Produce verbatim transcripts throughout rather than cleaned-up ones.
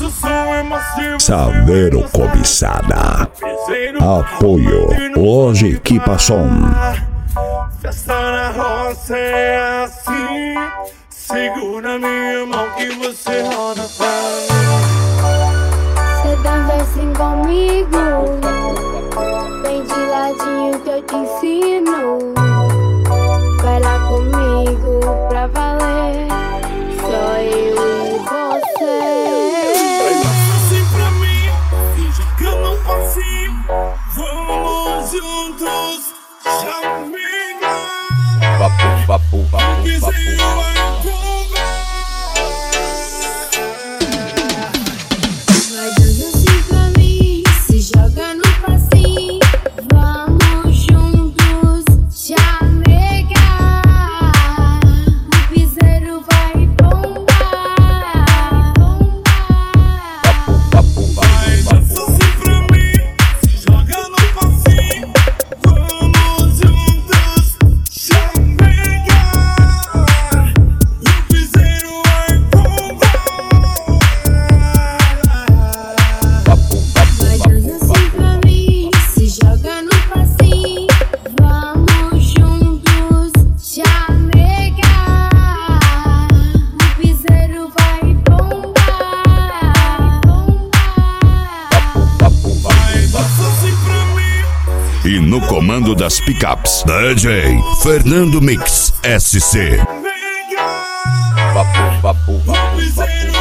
Saveiro Cobiçada. Apoio Loja Equipa Som. Festa na roça é assim. Segura minha mão que você roda pra mim. Cê dança assim comigo, vem de ladinho que eu te ensino. Vai lá comigo pra valer, só eu e você. Dança assim pra mim, finge que eu não passei. Vamos juntos, chamiga. Vapu, vapu, vapu, vapu. E no comando das picapes, D J Fernando Mix S C. Vapu, vapu, vapu, vapu.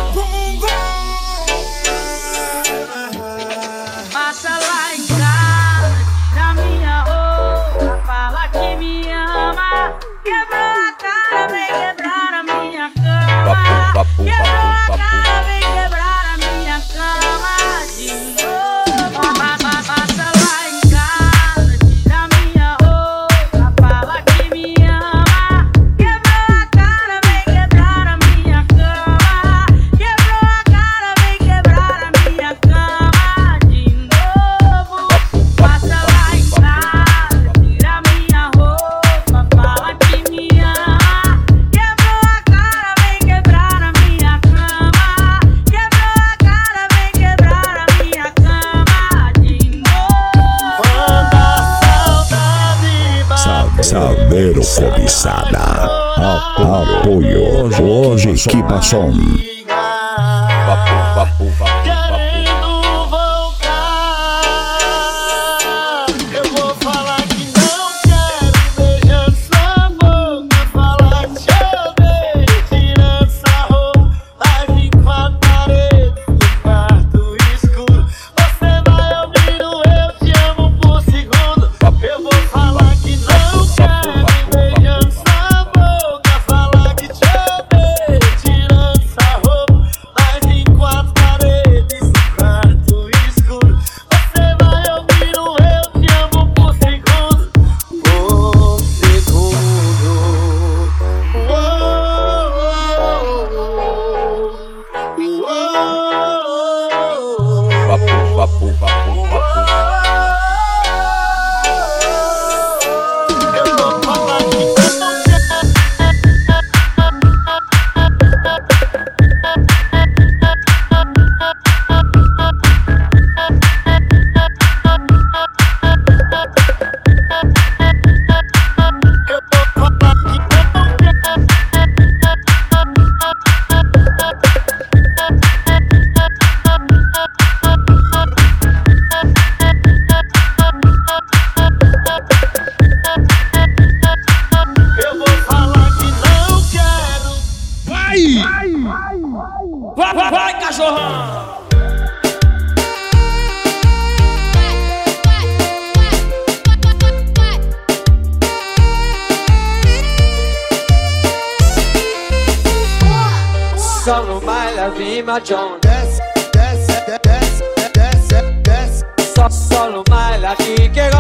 Passa lá em casa, da minha roupa, fala que me ama. Quebrou a cara, vem quebrar a minha cama. Vapu, vapu, Quebrou a vapu, cara, vapu. vem quebrar a minha cama de novo. Passa lá em casa, da minha roupa, fala que me ama. Quebrou a cara, vem quebrar a minha cama. Quebrou a cara, vem quebrar a minha cama de novo. Passa lá em casa, tira minha roupa, fala que me ama. Quebrou a cara, vem quebrar a minha cama. Quebrou a cara, vem quebrar a minha cama de novo. Saveiro Cobiçada. Apoio Loja Equipa Som. Vapu, vapu, vapu, Querendo voltar, eu vou falar que não quero, beijando sua boca, falar que te odeio, tirando essa roupa, live em quatro paredes, no quarto escuro. Você vai ouvir o eu te amo por segundo. Eu vou falar que não quero, beijando sua boca, falar que te odeio, tirando essa roupa, live em quatro paredes, no quarto escuro. Você vai ouvir o eu te amo por segundo, por segundo. vapu, vapu, vapu, vapu. Eu vou falar que não quero. Eu vou falar que não quero. Eu vou falar que não quero. Vai, vai, vai, cachorrão! Só no baile vi John. Desce, desce, desce, desce, desce. Só, só no baile aqui que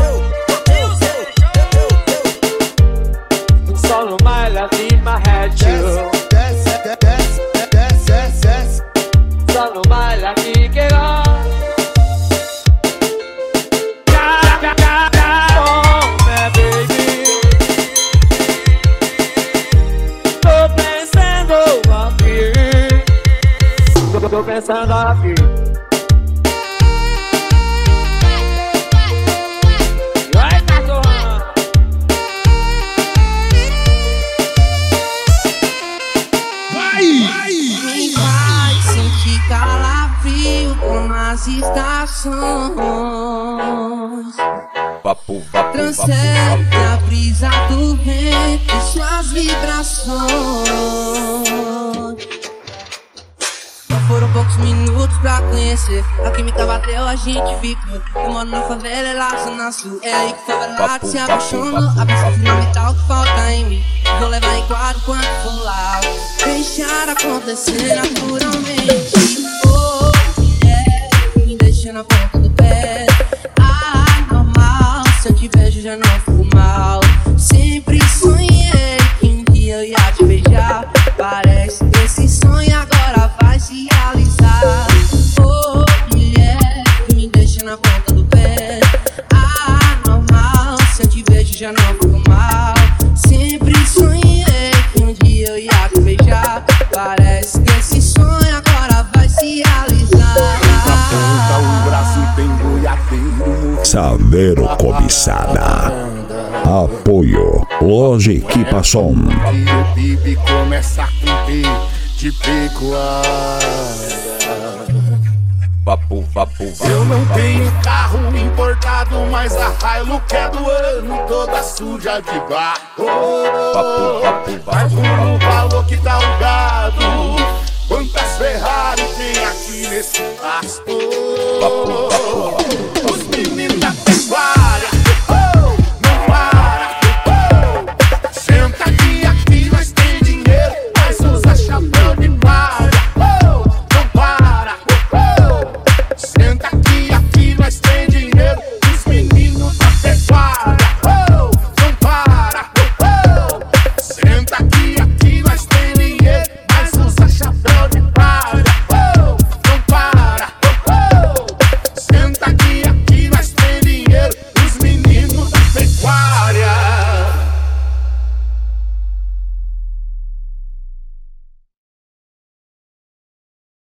só no baile vi my head you. Desce, desce, desce, desce. Só no baile aqui que tô pensando aqui. Vai, cachorrão. Quem vai sentir calafrio com as estações? Papo, papo, Transcende a brisa do vento e suas vibrações. Não foram poucos minutos pra conhecer. A química bateu, a gente ficou. Eu moro na favela, ela zona sul. É aí que favelado se apaixonou. A peça fundamental que falta em mim. Vou levar em quadro quando for lá. Deixar acontecer naturalmente. Oh, yeah, me deixa na ponta do pé. Se eu te vejo já não fico mal. Sempre sonhei que um dia eu ia te beijar. Parece que esse sonho agora vai se realizar. Oh, mulher, que me deixa na ponta do pé. Ah, normal, se eu te vejo já não fico mal. Sempre sonhei que um dia eu ia te beijar. Parece que esse sonho agora vai se realizar. Na ponta o braço tem boiadeiro. Saveiro Cobiçada. Apoio Loja Equipa Som. E o Bibi começa a cumprir de pecuária. papo, papo, papo. Eu não tenho carro importado, mas a Hilux é do ano, toda suja de barro. Papo, papo, papo, Mas o valor que tá o gado